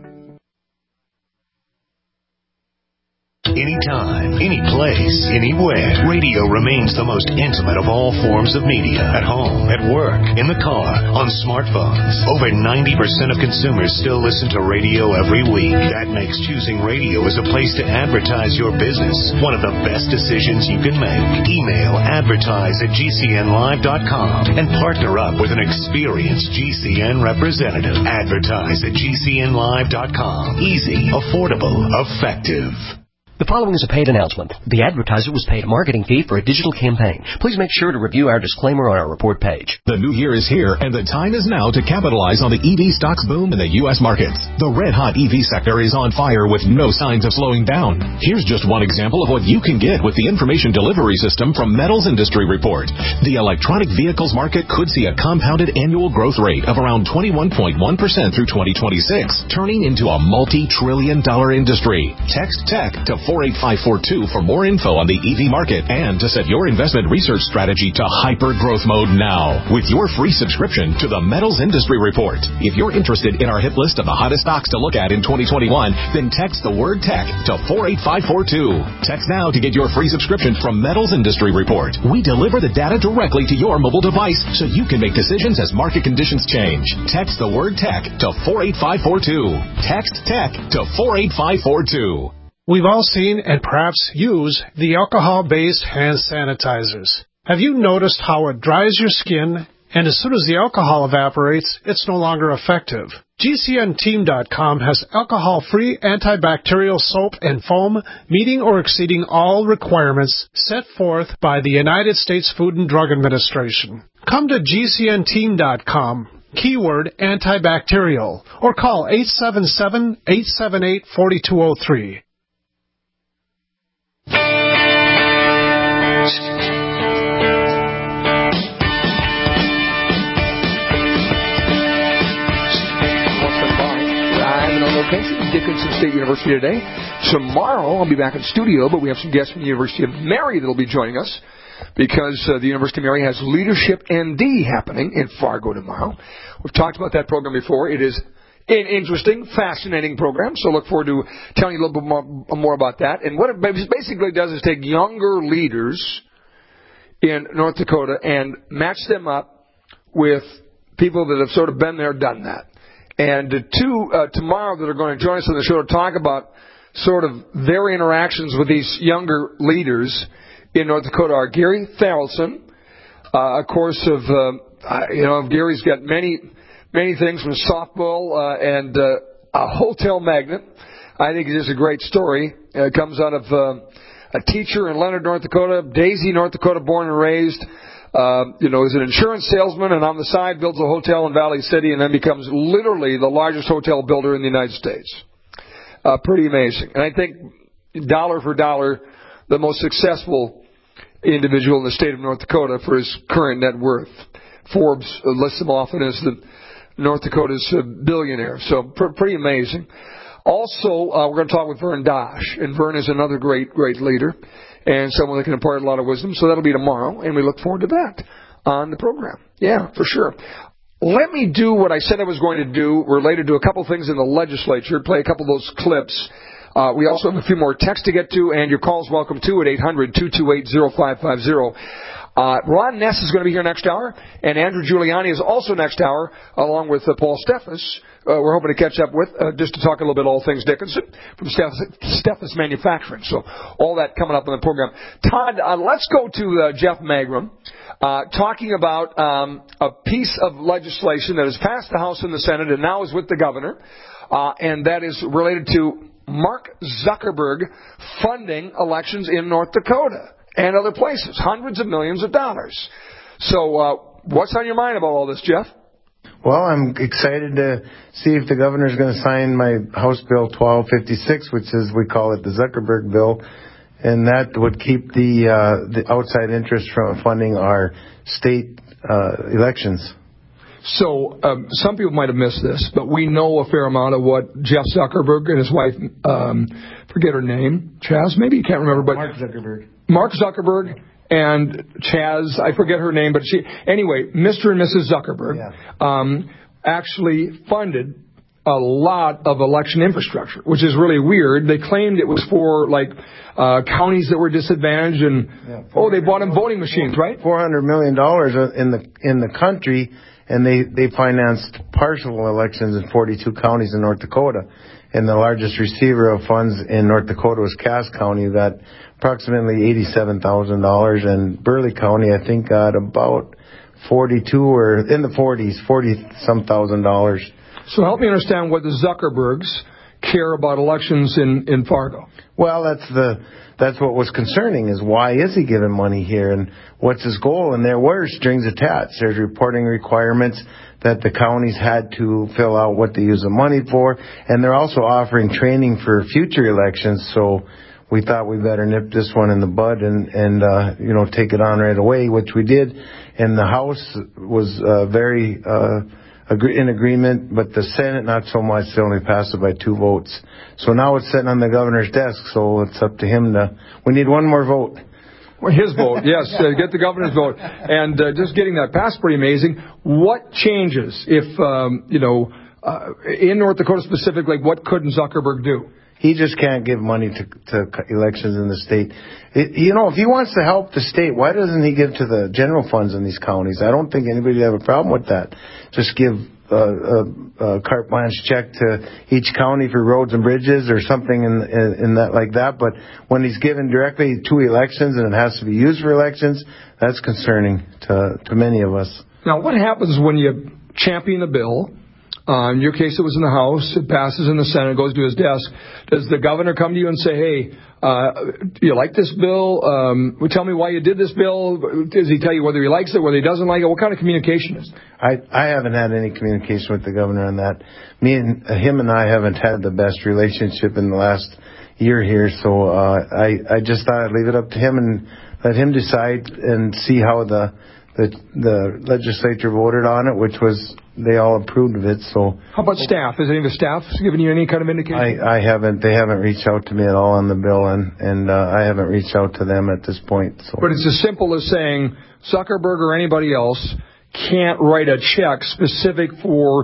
Anytime, any place, anywhere. Radio remains the most intimate of all forms of media. At home, at work, in the car, on smartphones. Over ninety percent of consumers still listen to radio every week. That makes choosing radio as a place to advertise your business one of the best decisions you can make. Email advertise at G C N live dot com and partner up with an experienced G C N representative. Advertise at G C N live dot com. Easy, affordable, effective. The following is a paid announcement. The advertiser was paid a marketing fee for a digital campaign. Please make sure to review our disclaimer on our report page. The new year is here, and the time is now to capitalize on the E V stocks boom in the U S markets. The red-hot E V sector is on fire with no signs of slowing down. Here's just one example of what you can get with the information delivery system from Metals Industry Report. The electronic vehicles market could see a compounded annual growth rate of around twenty-one point one percent through twenty twenty-six, turning into a multi-trillion dollar industry. Text TECH to four eight five four two for more info on the E V market and to set your investment research strategy to hyper growth mode now with your free subscription to the Metals Industry Report. If you're interested in our hit list of the hottest stocks to look at in twenty twenty-one, then text the word TECH to four eight five four two. Text now to get your free subscription from Metals Industry Report. We deliver the data directly to your mobile device so you can make decisions as market conditions change. Text the word TECH to four eight five four two. Text TECH to four eight five four two. We've all seen and perhaps use the alcohol-based hand sanitizers. Have you noticed how it dries your skin, and as soon as the alcohol evaporates, it's no longer effective? G C N team dot com has alcohol-free antibacterial soap and foam meeting or exceeding all requirements set forth by the United States Food and Drug Administration. Come to G C N team dot com. Keyword antibacterial, or call eight seven seven, eight seven eight, four two zero three. Location, Dickinson State University today. Tomorrow I'll be back in studio, but we have some guests from the University of Mary that will be joining us because uh, the University of Mary has Leadership N D happening in Fargo tomorrow. We've talked about that program before. It is an interesting, fascinating program. So look forward to telling you a little bit more, more about that. And what it basically does is take younger leaders in North Dakota and match them up with people that have sort of been there, done that. And the two uh, tomorrow that are going to join us on the show to talk about sort of their interactions with these younger leaders in North Dakota are Gary Tharaldson, uh, of course, of uh, you know, Gary's got many, many things from softball uh, and uh, a hotel magnate. I think it's just a great story. Uh, it comes out of uh, a teacher in Leonard, North Dakota, Daisy, North Dakota, born and raised. Uh, you know, is an insurance salesman, and on the side builds a hotel in Valley City, and then becomes literally the largest hotel builder in the United States. Uh, pretty amazing. And I think dollar for dollar, the most successful individual in the state of North Dakota for his current net worth. Forbes lists him often as the North Dakota's uh, billionaire. So pr- pretty amazing. Also, uh, we're going to talk with Vern Dosh, and Vern is another great, great leader and someone that can impart a lot of wisdom. So that'll be tomorrow, and we look forward to that on the program. Yeah, for sure. Let me do what I said I was going to do related to a couple things in the legislature, play a couple of those clips. Uh, we also have a few more texts to get to, and your calls welcome too at eight hundred, two two eight, oh five five oh. Uh, Ron Ness is going to be here next hour, and Andrew Giuliani is also next hour, along with uh, Paul Steffes. Uh, we're hoping to catch up with, uh, just to talk a little bit all things Dickinson from Steffes Manufacturing. So all that coming up on the program. Todd, uh, let's go to uh, Jeff Magrum, uh, talking about um, a piece of legislation that has passed the House and the Senate and now is with the governor, uh, and that is related to Mark Zuckerberg funding elections in North Dakota and other places, hundreds of millions of dollars. So uh, what's on your mind about all this, Jeff? Well, I'm excited to see if the governor's going to sign my House Bill twelve fifty-six, which is, we call it the Zuckerberg bill, and that would keep the uh, the outside interest from funding our state uh, elections. So um, some people might have missed this, but we know a fair amount of what Jeff Zuckerberg and his wife, um, forget her name, Chaz, maybe you can't remember, but Mark Zuckerberg. Mark Zuckerberg and Chaz, I forget her name, but she, anyway, Mister and Missus Zuckerberg yeah. um, actually funded a lot of election infrastructure, which is really weird. They claimed it was for, like, uh, counties that were disadvantaged, and, yeah, oh, they bought them voting machines, right? four hundred million dollars in the in the country, and they, they financed partial elections in forty-two counties in North Dakota. And the largest receiver of funds in North Dakota was Cass County, who got approximately eighty-seven thousand dollars, and Burleigh County, I think, got about forty-two or in the forties, forty-some thousand dollars. So help me understand what the Zuckerbergs care about elections in, in Fargo. Well, that's the that's what was concerning, is why is he giving money here, and what's his goal? And there were strings attached. There's reporting requirements that the counties had to fill out what they use the money for, and they're also offering training for future elections. So we thought we better nip this one in the bud and and uh, you know take it on right away, which we did. And the House was uh, very uh, agree- in agreement, but the Senate not so much. They only passed it by two votes. So now it's sitting on the governor's desk. So it's up to him to. We need one more vote. Well, his vote, yes, uh, get the governor's vote. And uh, just getting that passed, pretty amazing. What changes if, um, you know, uh, in North Dakota specifically, what couldn't Zuckerberg do? He just can't give money to, to elections in the state. It, you know, if he wants to help the state, why doesn't he give to the general funds in these counties? I don't think anybody would have a problem with that. Just give uh, a, a carte blanche check to each county for roads and bridges or something in, in, in that like that. But when he's given directly to elections and it has to be used for elections, that's concerning to, to many of us. Now, what happens when you champion a bill? Uh, in your case, it was in the House. It passes in the Senate, goes to his desk. Does the governor come to you and say, hey, uh, do you like this bill? Um, tell me why you did this bill. Does he tell you whether he likes it, whether he doesn't like it? What kind of communication is it? I, I haven't had any communication with the governor on that. Me and uh, him and I haven't had the best relationship in the last year here, so uh, I, I just thought I'd leave it up to him and let him decide and see how the the, the legislature voted on it, which was they all approved of it. So how about staff? Has any of the staff given you any kind of indication? I, I haven't. They haven't reached out to me at all on the bill, and and uh, I haven't reached out to them at this point. So. But it's as simple as saying Zuckerberg or anybody else can't write a check specific for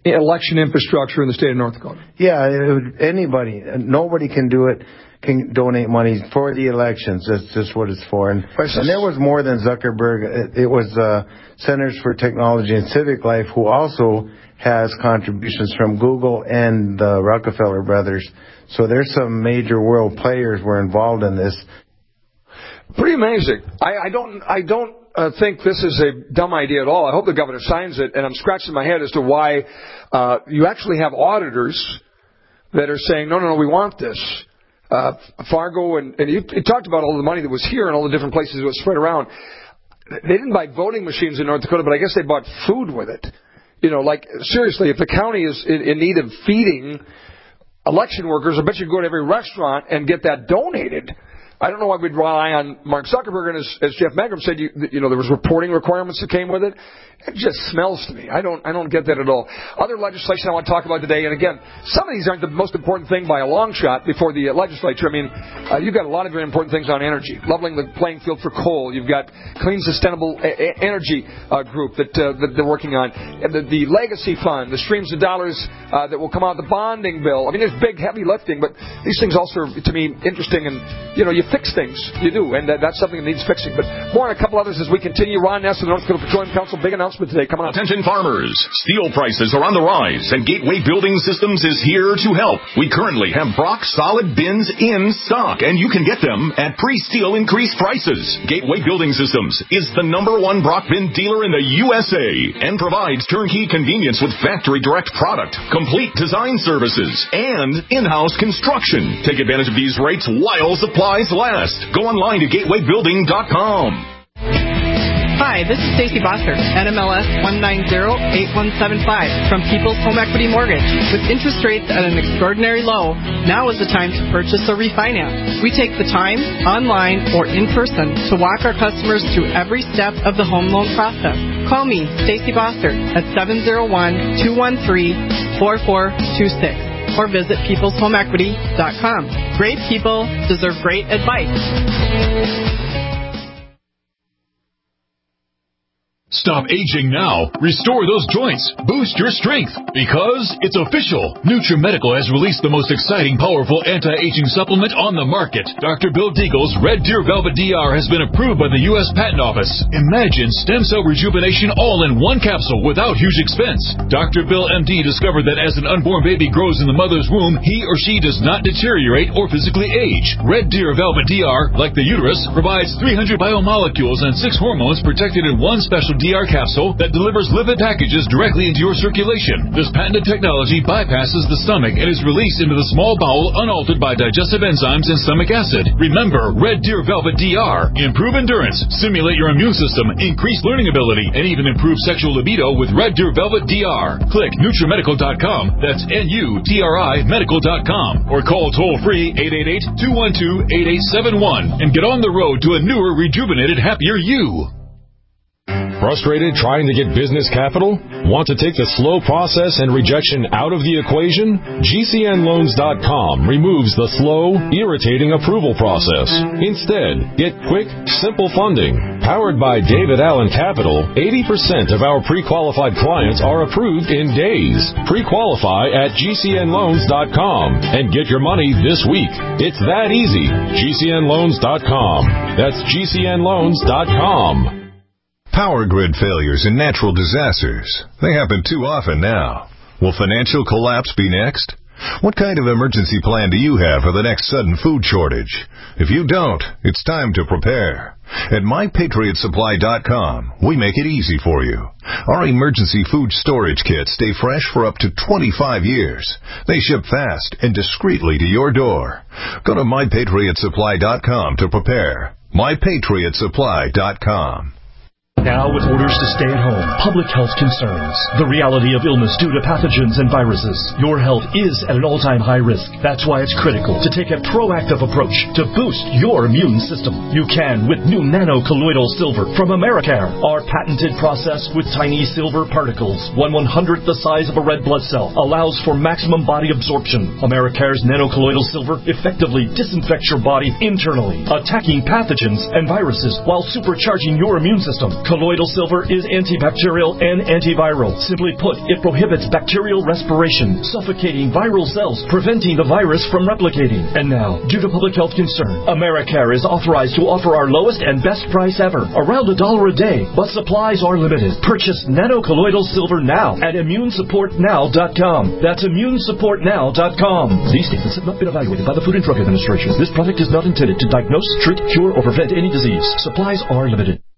election infrastructure in the state of North Dakota. Yeah, it would, anybody, nobody can do it, can donate money for the elections. That's just what it's for. And, and there was more than Zuckerberg. It, it was uh, Centers for Technology and Civic Life, who also has contributions from Google and the Rockefeller brothers. So there's some major world players were involved in this. Pretty amazing. I, I don't. I don't. Uh, think this is a dumb idea at all. I hope the governor signs it, and I'm scratching my head as to why uh, you actually have auditors that are saying, no, no, no, we want this. Uh, Fargo, and, and you, you talked about all the money that was here and all the different places it was spread around. They didn't buy voting machines in North Dakota, but I guess they bought food with it. You know, like, seriously, if the county is in, in need of feeding election workers, I bet you go to every restaurant and get that donated. I don't know why we'd rely on Mark Zuckerberg, and as, as Jeff Mangrum said, you, you know, there was reporting requirements that came with it. It just smells to me. I don't, I don't get that at all. Other legislation I want to talk about today, and again, some of these aren't the most important thing by a long shot before the uh, legislature. I mean, uh, you've got a lot of very important things on energy, leveling the playing field for coal. You've got Clean Sustainable a- Energy uh, group that, uh, that they're working on, and the, the legacy fund, the streams of dollars uh, that will come out, the bonding bill. I mean, there's big, heavy lifting, but these things also are, to me, interesting, and you know, you fix things, you do, and that, that's something that needs fixing. But more on a couple others as we continue. Ron Ness of the North Dakota Petroleum Council, big announcement today. Come on. Attention farmers, steel prices are on the rise, and Gateway Building Systems is here to help. We currently have Brock solid bins in stock, and you can get them at pre-steel increased prices. Gateway Building Systems is the number one Brock bin dealer in the U S A and provides turnkey convenience with factory direct product, complete design services, and in-house construction. Take advantage of these rates while supplies last. Go online to gateway building dot com. Hi, this is Stacey Bossert, N M L S one nine zero eight one seven five from People's Home Equity Mortgage. With interest rates at an extraordinary low, now is the time to purchase or refinance. We take the time, online or in person, to walk our customers through every step of the home loan process. Call me, Stacey Bossert, at seven zero one, two one three, four four two six or visit peoples home equity dot com. Great people deserve great advice. Stop aging now. Restore those joints. Boost your strength. Because it's official. NutriMedical has released the most exciting, powerful anti-aging supplement on the market. Doctor Bill Deagle's Red Deer Velvet D R has been approved by the U S Patent Office. Imagine stem cell rejuvenation all in one capsule without huge expense. Doctor Bill M D discovered that as an unborn baby grows in the mother's womb, he or she does not deteriorate or physically age. Red Deer Velvet D R, like the uterus, provides three hundred biomolecules and six hormones protected in one special D R capsule that delivers lipid packages directly into your circulation. This patented technology bypasses the stomach and is released into the small bowel unaltered by digestive enzymes and stomach acid. Remember, Red Deer Velvet D R. Improve endurance, stimulate your immune system, increase learning ability, and even improve sexual libido with Red Deer Velvet D R. Click NutriMedical dot com, that's N U T R I medical dot com, or call toll-free eight eight eight, two one two, eight eight seven one and get on the road to a newer, rejuvenated, happier you. Frustrated trying to get business capital? Want to take the slow process and rejection out of the equation? G C N loans dot com removes the slow, irritating approval process. Instead, get quick, simple funding. Powered by David Allen Capital, eighty percent of our pre-qualified clients are approved in days. Pre-qualify at G C N loans dot com and get your money this week. It's that easy. G C N loans dot com. That's G C N loans dot com. Power grid failures and natural disasters. They happen too often now. Will financial collapse be next? What kind of emergency plan do you have for the next sudden food shortage? If you don't, it's time to prepare. At my patriot supply dot com, we make it easy for you. Our emergency food storage kits stay fresh for up to twenty-five years. They ship fast and discreetly to your door. Go to my patriot supply dot com to prepare. my patriot supply dot com. Now with orders to stay at home, public health concerns, the reality of illness due to pathogens and viruses, your health is at an all-time high risk. That's why it's critical to take a proactive approach to boost your immune system. You can with new nano-colloidal silver from Americare. Our patented process with tiny silver particles, one one-hundredth the size of a red blood cell, allows for maximum body absorption. Americare's nano-colloidal silver effectively disinfects your body internally, attacking pathogens and viruses while supercharging your immune system. Colloidal silver is antibacterial and antiviral. Simply put, it prohibits bacterial respiration, suffocating viral cells, preventing the virus from replicating. And now, due to public health concern, Americare is authorized to offer our lowest and best price ever, around a dollar a day, but supplies are limited. Purchase Nano Colloidal Silver now at immune support now dot com. That's immune support now dot com. These statements have not been evaluated by the Food and Drug Administration. This product is not intended to diagnose, treat, cure, or prevent any disease. Supplies are limited.